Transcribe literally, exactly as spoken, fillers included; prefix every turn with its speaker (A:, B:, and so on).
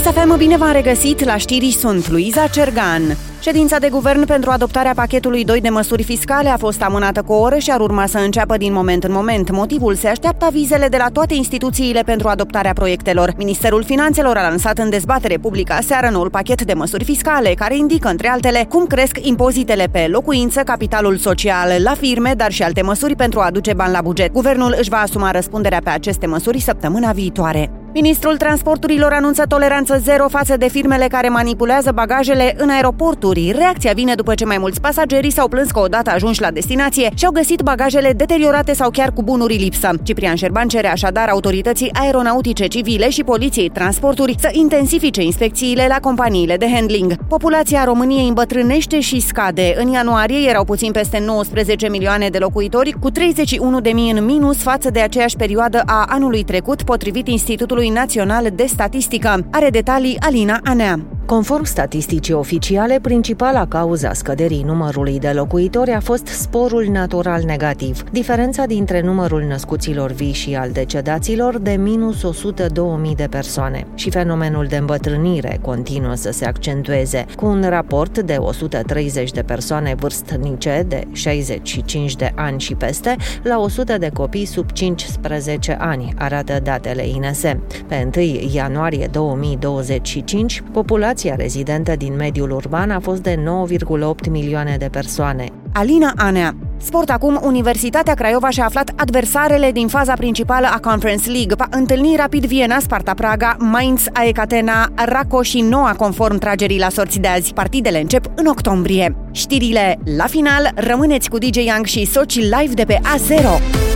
A: Kiss F M, bine v-am regăsit, la știri sunt Luiza Cergan. Ședința de guvern pentru adoptarea pachetului doi de măsuri fiscale a fost amânată cu o oră și ar urma să înceapă din moment în moment. Motivul: se așteaptă avizele de la toate instituțiile pentru adoptarea proiectelor. Ministerul Finanțelor a lansat în dezbatere publică aseară noul pachet de măsuri fiscale, care indică, între altele, cum cresc impozitele pe locuință, capitalul social la firme, dar și alte măsuri pentru a aduce bani la buget. Guvernul își va asuma răspunderea pe aceste măsuri săptămâna viitoare. Ministrul Transporturilor anunță toleranță zero față de firmele care manipulează bagajele în aeroporturi. Reacția vine după ce mai mulți pasageri s-au plâns că odată ajunși la destinație și-au găsit bagajele deteriorate sau chiar cu bunuri lipsă. Ciprian Șerban cere așadar autorității aeronautice civile și Poliției Transporturi să intensifice inspecțiile la companiile de handling. Populația României îmbătrânește și scade. În ianuarie erau puțin peste nouăsprezece milioane de locuitori, cu treizeci și unu de mii în minus față de aceeași perioadă a anului trecut, potrivit Institutului Național de Statistică. Are detalii Alina Anea.
B: Conform statisticii oficiale, principala cauza scăderii numărului de locuitori a fost sporul natural negativ, diferența dintre numărul născuților vii și al decedaților de minus o sută două mii de persoane. Și fenomenul de îmbătrânire continuă să se accentueze, cu un raport de o sută treizeci de persoane vârstnice de șaizeci și cinci de ani și peste la o sută de copii sub cincisprezece ani, arată datele I N S. Pe întâi ianuarie două mii douăzeci și cinci, populația rezidentă din mediul urban a fost de nouă virgulă opt milioane de persoane.
A: Alina Anea. Sport acum, Universitatea Craiova și-a aflat adversarele din faza principală a Conference League. Va întâlni Rapid Viena, Sparta Praga, Mainz, A E C Atena, Raco și Noa, conform tragerii la sorți de azi. Partidele încep în octombrie. Știrile la final, rămâneți cu D J Young și Sochi live de pe A zero.